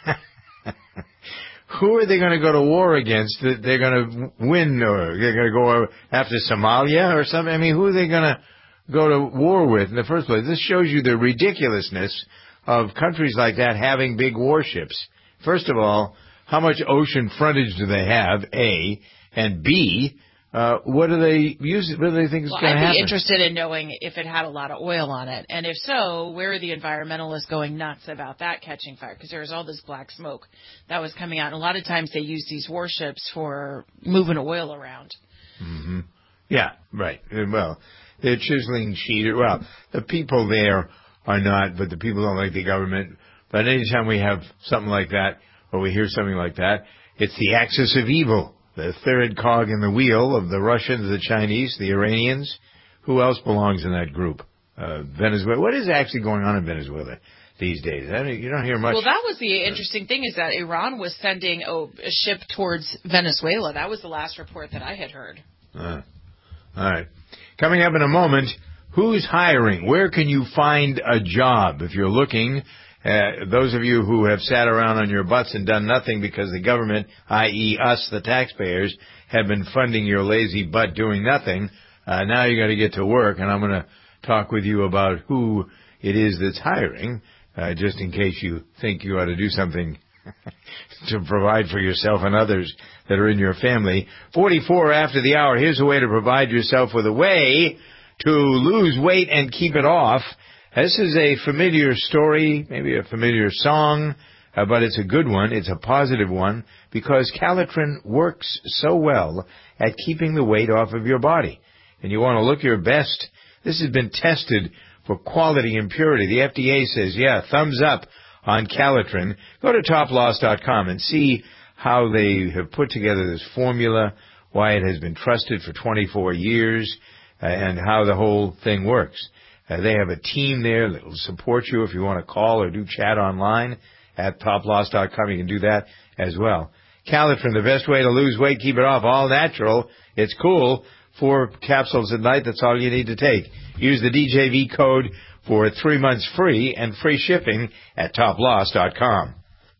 [SPEAKER 2] Who are they going to go to war against that they're going to win, or they're going to go after Somalia or something? I mean, who are they going to go to war with in the first place? This shows you the ridiculousness of countries like that having big warships. First of all, how much ocean frontage do they have, A, and B, what do they use? What do they think is going to happen?
[SPEAKER 3] I'd be interested in knowing if it had a lot of oil on it. And if so, where are the environmentalists going nuts about that catching fire? Because there was all this black smoke that was coming out. And a lot of times they use these warships for moving oil around.
[SPEAKER 2] Mm-hmm. Yeah, right. Well, they're chiseling sheet. Well, the people there are not, but the people don't like the government. But anytime we have something like that, or we hear something like that, it's the axis of evil. The third cog in the wheel of the Russians, the Chinese, the Iranians. Who else belongs in that group? Venezuela. What is actually going on in Venezuela these days? You don't hear much.
[SPEAKER 3] Well, that was the interesting thing, is that Iran was sending a ship towards Venezuela. That was the last report that I had heard.
[SPEAKER 2] All right. Coming up in a moment, who's hiring? Where can you find a job if you're looking? Those of you who have sat around on your butts and done nothing because the government, i.e. us, the taxpayers, have been funding your lazy butt doing nothing, now you got to get to work, and I'm going to talk with you about who it is that's hiring, just in case you think you ought to do something to provide for yourself and others that are in your family. 44 after the hour. Here's a way to provide yourself with a way to lose weight and keep it off. This is a familiar story, maybe a familiar song, but it's a good one. It's a positive one because Calitrin works so well at keeping the weight off of your body. And you want to look your best. This has been tested for quality and purity. The FDA says, yeah, thumbs up on Calitrin. Go to toploss.com and see how they have put together this formula, why it has been trusted for 24 years, and how the whole thing works. They have a team there that will support you if you want to call or do chat online at toploss.com. You can do that as well. Calitrin, the best way to lose weight, keep it off, all natural. It's cool. 4 capsules at night, that's all you need to take. Use the DJV code for 3 months free and free shipping at toploss.com.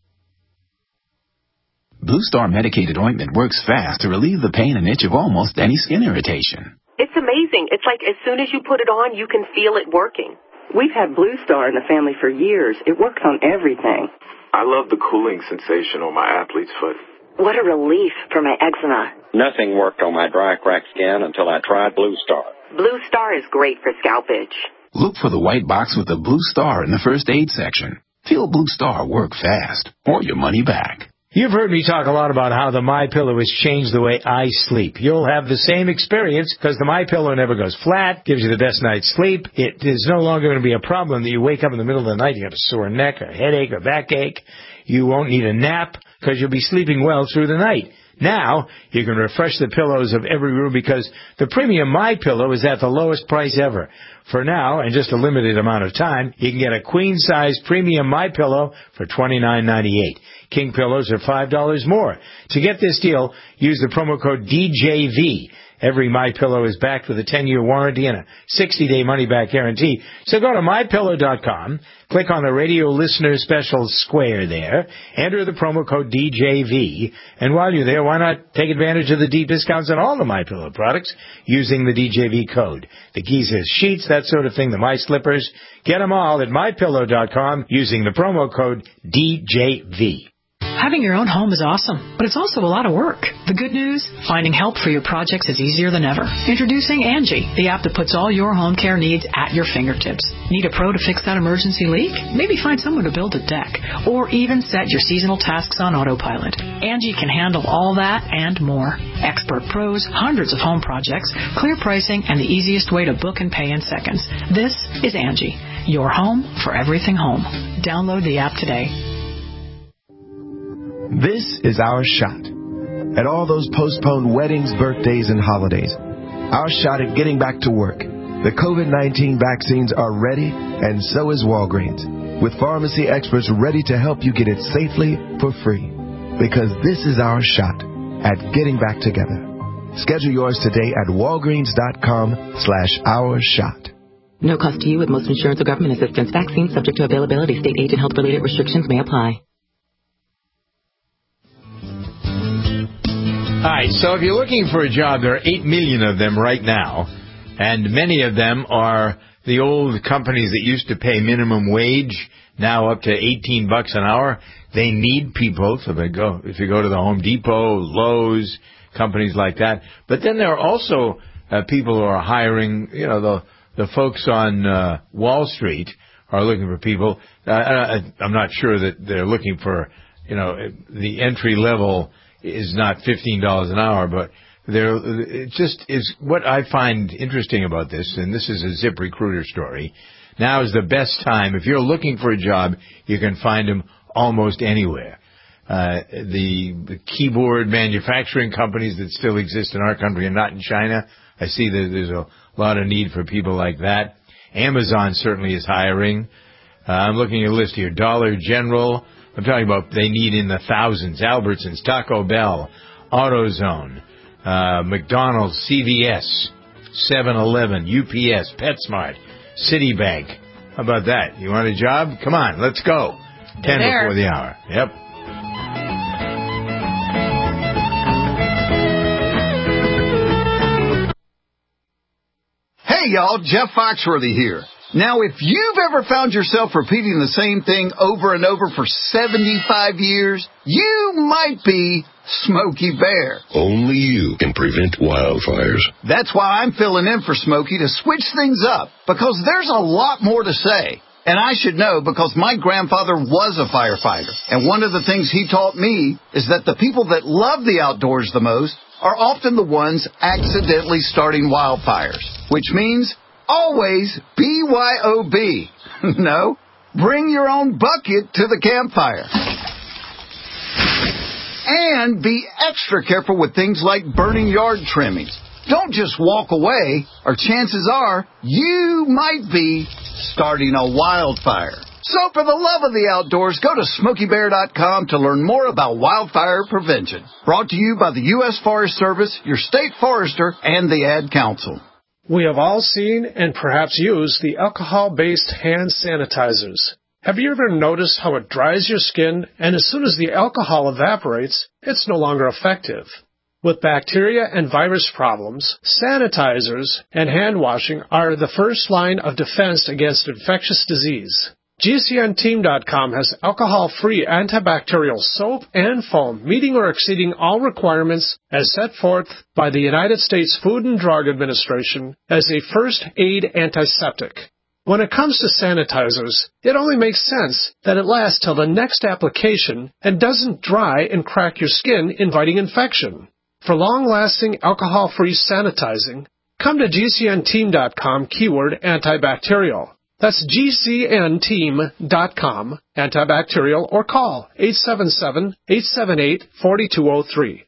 [SPEAKER 22] Blue Star medicated ointment works fast to relieve the pain and itch of almost any skin irritation.
[SPEAKER 8] It's amazing. It's like as soon as you put it on, you can feel it working. We've had Blue Star in the family for years. It works on everything.
[SPEAKER 9] I love the cooling sensation on my athlete's foot.
[SPEAKER 8] What a relief for my eczema.
[SPEAKER 10] Nothing worked on my dry, cracked skin until I tried Blue Star.
[SPEAKER 8] Blue Star is great for scalp itch.
[SPEAKER 22] Look for the white box with the Blue Star in the first aid section. Feel Blue Star work fast, or your money back.
[SPEAKER 2] You've heard me talk a lot about how the MyPillow has changed the way I sleep. You'll have the same experience because the MyPillow never goes flat, gives you the best night's sleep. It is no longer going to be a problem that you wake up in the middle of the night, you have a sore neck, a headache, a backache. You won't need a nap because you'll be sleeping well through the night. Now, you can refresh the pillows of every room because the premium MyPillow is at the lowest price ever. For now, and just a limited amount of time, you can get a queen-size premium MyPillow for $29.98. King pillows are $5 more. To get this deal, use the promo code DJV. Every MyPillow is backed with a 10-year warranty and a 60-day money-back guarantee. So go to MyPillow.com, click on the radio listener special square there, enter the promo code DJV, and while you're there, why not take advantage of the deep discounts on all the MyPillow products using the DJV code? The Giza sheets, that sort of thing, the My Slippers, get them all at MyPillow.com using the promo code DJV.
[SPEAKER 11] Having your own home is awesome, but it's also a lot of work. The good news? Finding help for your projects is easier than ever. Introducing Angie, the app that puts all your home care needs at your fingertips. Need a pro to fix that emergency leak? Maybe find someone to build a deck, or even set your seasonal tasks on autopilot. Angie can handle all that and more. Expert pros, hundreds of home projects, clear pricing, and the easiest way to book and pay in seconds. This is Angie, your home for everything home. Download the app today.
[SPEAKER 12] This is our shot at all those postponed weddings, birthdays, and holidays. Our shot at getting back to work. The COVID-19 vaccines are ready, and so is Walgreens, with pharmacy experts ready to help you get it safely for free. Because this is our shot at getting back together. Schedule yours today at walgreens.com/ourshot.
[SPEAKER 13] No cost to you with most insurance or government assistance. Vaccines subject to availability. State age and health-related restrictions may apply.
[SPEAKER 2] All right, so if you're looking for a job, there are 8 million of them right now, and many of them are the old companies that used to pay minimum wage, now up to $18 an hour. They need people, so if you go to the Home Depot, Lowe's, companies like that. But then there are also people who are hiring, the folks on Wall Street are looking for people. I'm not sure that they're looking for, the entry level is not $15 an hour, but it just is what I find interesting about this, and this is a ZipRecruiter story. Now is the best time. If you're looking for a job, you can find them almost anywhere. The keyboard manufacturing companies that still exist in our country and not in China, I see that there's a lot of need for people like that. Amazon certainly is hiring. I'm looking at a list here. Dollar General, I'm talking about they need in the thousands. Albertsons, Taco Bell, AutoZone, McDonald's, CVS, 7-Eleven, UPS, PetSmart, Citibank. How about that? You want a job? Come on, let's go. 10 before the hour. Yep.
[SPEAKER 27] Hey, y'all, Jeff Foxworthy here.
[SPEAKER 14] Now, if you've ever found yourself repeating the same thing over and over for 75 years, you might be Smokey Bear.
[SPEAKER 15] Only you can prevent wildfires.
[SPEAKER 14] That's why I'm filling in for Smokey to switch things up, because there's a lot more to say. And I should know because my grandfather was a firefighter. And one of the things he taught me is that the people that love the outdoors the most are often the ones accidentally starting wildfires, which means always BYOB. No, bring your own bucket to the campfire. And be extra careful with things like burning yard trimmings. Don't just walk away, or chances are you might be starting a wildfire. So for the love of the outdoors, go to SmokeyBear.com to learn more about wildfire prevention. Brought to you by the U.S. Forest Service, your state forester, and the Ad Council.
[SPEAKER 16] We have all seen and perhaps used the alcohol-based hand sanitizers. Have you ever noticed how it dries your skin, and as soon as the alcohol evaporates, it's no longer effective? With bacteria and virus problems, sanitizers and hand washing are the first line of defense against infectious disease. GCNteam.com has alcohol-free antibacterial soap and foam meeting or exceeding all requirements as set forth by the United States Food and Drug Administration as a first aid antiseptic. When it comes to sanitizers, it only makes sense that it lasts till the next application and doesn't dry and crack your skin, inviting infection. For long-lasting alcohol-free sanitizing, come to GCNteam.com keyword antibacterial. That's GCNteam.com antibacterial or call 877-878-4203.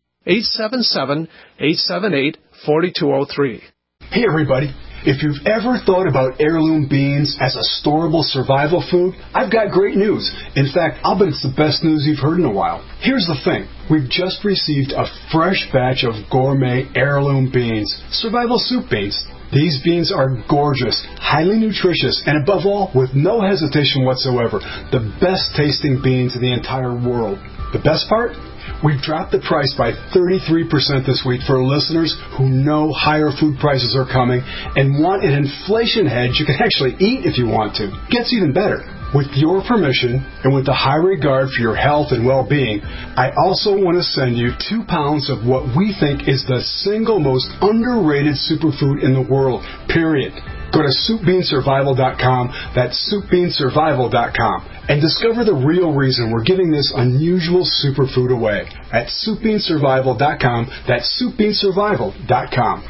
[SPEAKER 16] 877-878-4203.
[SPEAKER 18] Hey everybody. If you've ever thought about heirloom beans as a storable survival food, I've got great news. In fact, I'll bet it's the best news you've heard in a while. Here's the thing. We've just received a fresh batch of gourmet heirloom beans, survival soup beans. These beans are gorgeous, highly nutritious, and above all, with no hesitation whatsoever, the best tasting beans in the entire world. The best part? We've dropped the price by 33% this week for listeners who know higher food prices are coming and want an inflation hedge you can actually eat if you want to. Gets even better. With your permission and with the high regard for your health and well-being, I also want to send you 2 pounds of what we think is the single most underrated superfood in the world, period. Go to SoupBeanSurvival.com, that's SoupBeanSurvival.com, and discover the real reason we're giving this unusual superfood away at SoupBeanSurvival.com, that's SoupBeanSurvival.com.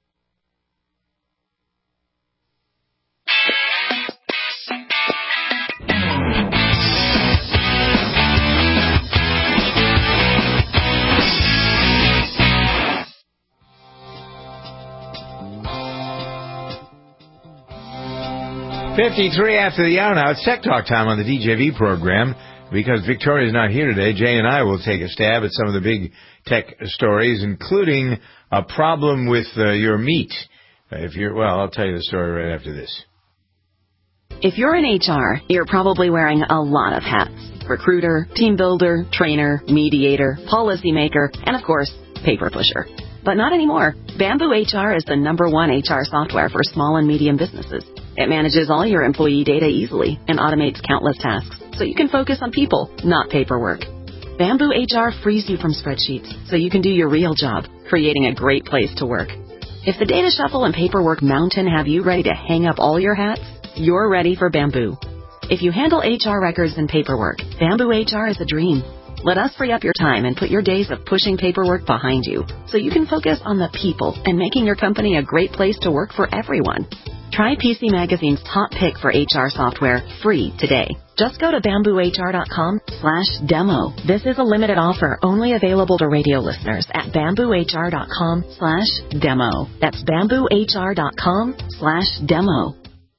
[SPEAKER 2] .53 after the hour now. It's Tech Talk time on the DJV program. Because Victoria's not here today, Jay and I will take a stab at some of the big tech stories, including a problem with your meat. I'll tell you the story right after this.
[SPEAKER 19] If you're in HR, you're probably wearing a lot of hats. Recruiter, team builder, trainer, mediator, policymaker, and of course, paper pusher. But not anymore. Bamboo HR is the #1 HR software for small and medium businesses. It manages all your employee data easily and automates countless tasks, so you can focus on people, not paperwork. Bamboo HR frees you from spreadsheets, so you can do your real job, creating a great place to work. If the data shuffle and paperwork mountain have you ready to hang up all your hats, you're ready for Bamboo. If you handle HR records and paperwork, Bamboo HR is a dream. Let us free up your time and put your days of pushing paperwork behind you, so you can focus on the people and making your company a great place to work for everyone. Try PC Magazine's top pick for HR software free today. Just go to bamboohr.com/demo. This is a limited offer only available to radio listeners at bamboohr.com/demo. That's bamboohr.com/demo.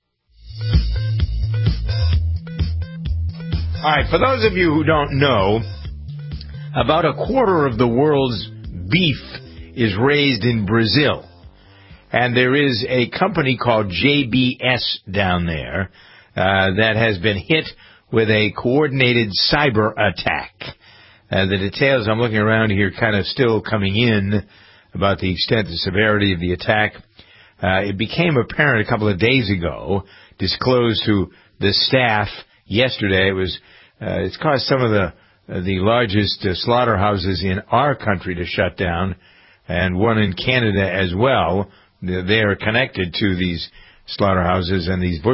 [SPEAKER 2] All right, for those of you who don't know, about a quarter of the world's beef is raised in Brazil. And there is a company called JBS down there that has been hit with a coordinated cyber attack. The details, I'm looking around here, kind of still coming in about the extent and severity of the attack. It became apparent a couple of days ago disclosed to the staff yesterday. It's caused some of the largest slaughterhouses in our country to shut down, and one in Canada as well. They are connected to these slaughterhouses and these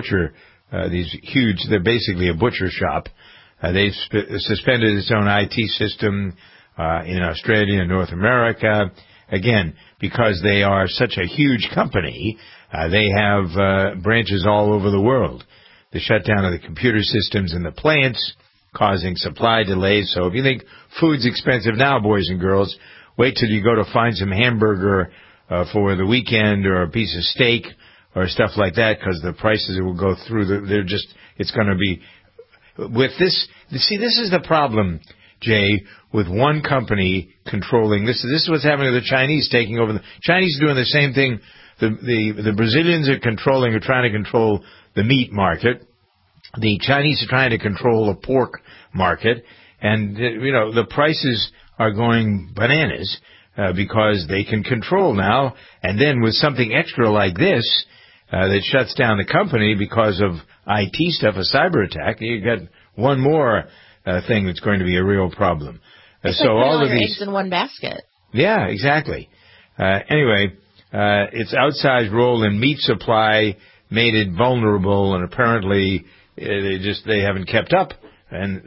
[SPEAKER 2] they're basically a butcher shop. They've suspended its own IT system in Australia and North America. Again, because they are such a huge company, they have branches all over the world. The shutdown of the computer systems in the plants, causing supply delays. So if you think food's expensive now, boys and girls, wait till you go to find some hamburger for the weekend, or a piece of steak or stuff like that, because the prices will go through. It's going to be, with this, see, this is the problem, Jay, with one company controlling this. This is what's happening to the Chinese taking over. The Chinese are doing the same thing. The Brazilians are trying to control the meat market. The Chinese are trying to control the pork market. And, the prices are going bananas because they can control now. And then with something extra like this that shuts down the company because of IT stuff, a cyber attack, you got one more thing that's going to be a real problem.
[SPEAKER 21] It's
[SPEAKER 2] so
[SPEAKER 21] like
[SPEAKER 2] all of
[SPEAKER 21] these eggs in one basket.
[SPEAKER 2] Yeah, exactly. Anyway, its outsized role in meat supply made it vulnerable, and apparently they haven't kept up. And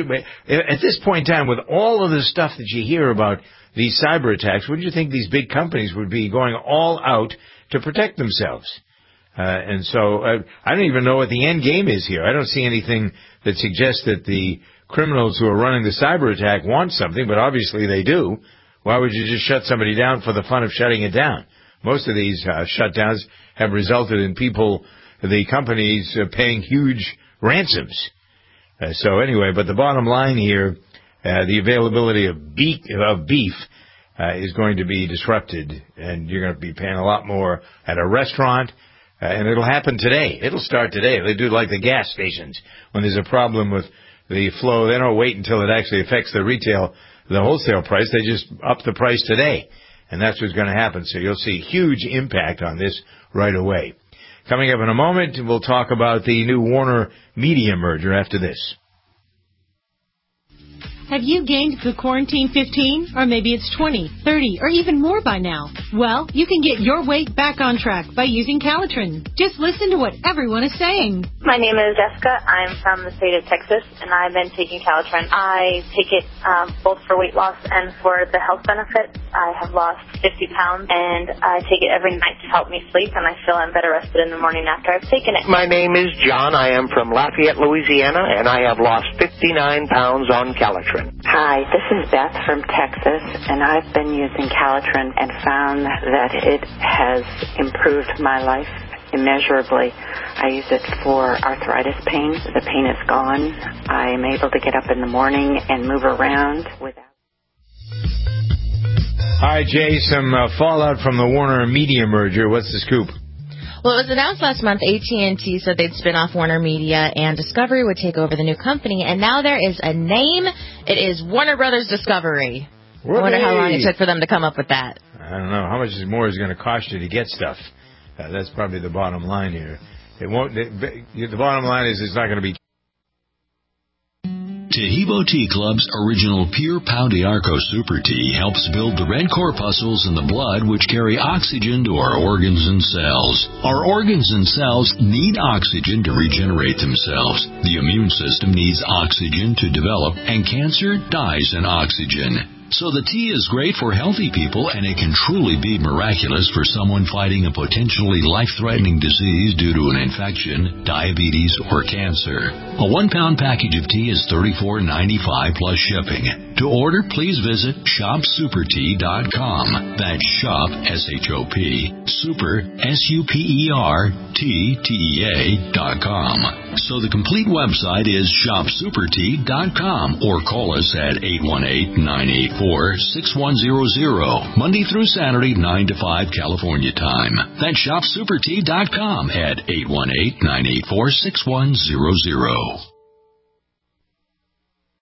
[SPEAKER 2] at this point in time, with all of the stuff that you hear about these cyber attacks, wouldn't you think these big companies would be going all out to protect themselves? And so I don't even know what the end game is here. I don't see anything that suggests that the criminals who are running the cyber attack want something, but obviously they do. Why would you just shut somebody down for the fun of shutting it down? Most of these shutdowns have resulted in the companies paying huge ransoms. So anyway, but the bottom line here, the availability of beef is going to be disrupted, and you're going to be paying a lot more at a restaurant, and it'll happen today. It'll start today. They do like the gas stations. When there's a problem with the flow, they don't wait until it actually affects the wholesale price. They just up the price today, and that's what's going to happen. So you'll see huge impact on this right away. Coming up in a moment, we'll talk about the new Warner Media merger after this.
[SPEAKER 1] Have you gained the quarantine 15? Or maybe it's 20, 30, or even more by now? Well, you can get your weight back on track by using Calitrin. Just listen to what everyone is saying.
[SPEAKER 4] My name is Jessica. I'm from the state of Texas, and I've been taking Calitrin. I take it both for weight loss and for the health benefits. I have lost 50 pounds, and I take it every night to help me sleep, and I feel I'm better rested in the morning after I've taken it.
[SPEAKER 17] My name is John. I am from Lafayette, Louisiana, and I have lost 59 pounds on Calitrin.
[SPEAKER 20] Hi, this is Beth from Texas, and I've been using Calitrin and found that it has improved my life immeasurably. I use it for arthritis pain. The pain is gone. I'm able to get up in the morning and move around without...
[SPEAKER 2] All right, Jay, some fallout from the Warner Media merger. What's the scoop?
[SPEAKER 21] Well, it was announced last month AT&T said they'd spin off Warner Media and Discovery would take over the new company, and now there is a name. It is Warner Brothers Discovery. I wonder how long it took for them to come up with that.
[SPEAKER 2] I don't know. How much more is it going to cost you to get stuff? That's probably the bottom line here. The bottom line is it's not going to be...
[SPEAKER 24] Tahibo Tea Club's original Pure Pau d'Arco Super Tea helps build the red corpuscles in the blood which carry oxygen to our organs and cells. Our organs and cells need oxygen to regenerate themselves. The immune system needs oxygen to develop, and cancer dies in oxygen. So the tea is great for healthy people, and it can truly be miraculous for someone fighting a potentially life-threatening disease due to an infection, diabetes, or cancer. A 1-pound package of tea is $34.95 plus shipping. To order, please visit shopsupertea.com. That's shop, S-H-O-P, super, S-U-P-E-R-T-T-E-A.com. So the complete website is shopsupertea.com, or call us at 818-984-6100, Monday through Saturday, 9 to 5 California time. That's shopsupertea.com at 818-984-6100.